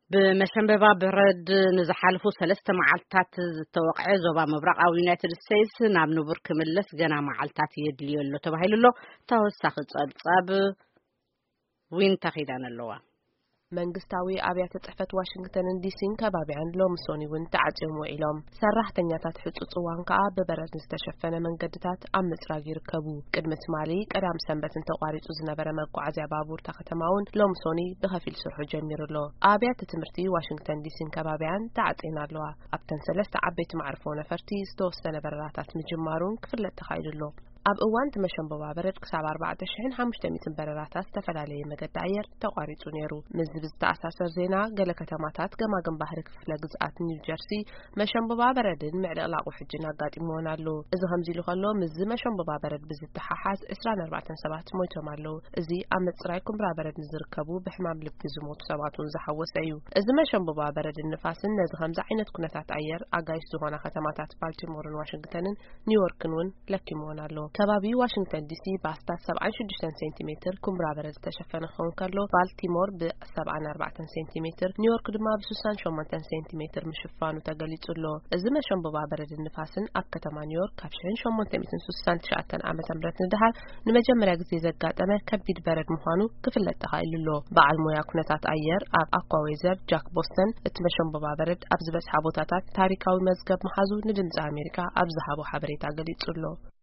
بمشنببا برد نزحالفو 3 معالتات التوقع زوبا مبرق يونايتد ستيتس ناب نبر كملس جنا معالتات يدليولو تباهيلو توسخ صاب وين تخيدان اللوا መንግስታዊ አብያተ ጽሕፈት ዋሽንግተንን ዲሲን ከባቢያን ሎምሶኒ ውን ተዓጽሙ ኢሎም ሰራሕተኛታት ሕጹጽ ዋንካ በበረድ ዝተሸፈነ መንገድታት ኣብ ምጽራግ ይርከቡ ቅድሚት ማሊ ቀዳም ሰንበትን ተቋሪጹ ዝነበረ መጓዓዝያ ባቡር ተኸተማውን ሎምሶኒ ብኸፊል ስርሑ ጀሚሩሎ አብያተ ትምህርቲ ዋሽንግተን ዲሲን ከባቢያን ተዓጽና ኣለዋ ኣብተን ሰለስተ ዓበይቲ ማዕርፎ ነፈርቲ ዝተወሰነ በረራታት ምጅማሩን ክፍለጥ ተኻይድሎ ኣብ እዋን ተመሸንበባ በረድ ክሳብ 4500 በረራታት ተፈላለየ መገድ ኣየር ተቋሪጹ ነይሩ ምዝብ ዝተኣሳሰር ዜና ገለ ከተማታት ገማገም ባህሪ ክፍለ ግዝኣት ኒው ጀርሲ መሸንበባ በረድን ምዕልቕላቁ ሕጅን ኣጋጢሞን ኣሎ እዚ ከምዚ ኢሉ ምዝ መሸንበባ በረድ ብዝተሓሓዝ 24 ሰባት ሞይቶም ኣለዉ እዚ ኣብ ምጽራይ ኩምብራ በረድ ዝርከቡ ብሕማም ልቢ ዝሞቱ ሰባቱን ዝሓወሰ እዩ እዚ መሸንበባ በረድን ንፋስን ነዚ ከምዚ ዓይነት ኩነታት ኣየር ኣጋይሽ ዝኾና ከተማታት ባልቲሞርን ዋሽንግተንን ኒውዮርክን ውን ለኪሞን ኣሎ ከባቢ ዋሽንግተን ዲሲ ባስታት 76 ሴንቲሜትር ኩምብራ በረድ ተሸፈነ ኾን ከሎ ባልቲሞር ብ74 ሴንቲሜትር ኒውዮርክ ድማ ብ68 ሴንቲሜትር ምሽፋኑ ተገሊጹሎ እዚ መሸንበባ በረድ ንፋስን ኣብ ከተማ ኒውዮርክ ካብ 1869 ዓመተ ምህረት ንድሃር ንመጀመርያ ግዜ ዘጋጠመ ከቢድ በረድ ምዃኑ ክፍለጥ ተኻኢሉሎ በዓል ሞያ ኩነታት ኣየር ኣብ ኣኳዌዘር ጃክ ቦስተን እቲ መሸንበባ በረድ ኣብ ዝበጽሓ ቦታታት ታሪካዊ መዝገብ መሓዙ ንድምጺ ኣሜሪካ ኣብ ዝሃቦ ሓበሬታ ገሊጹሎ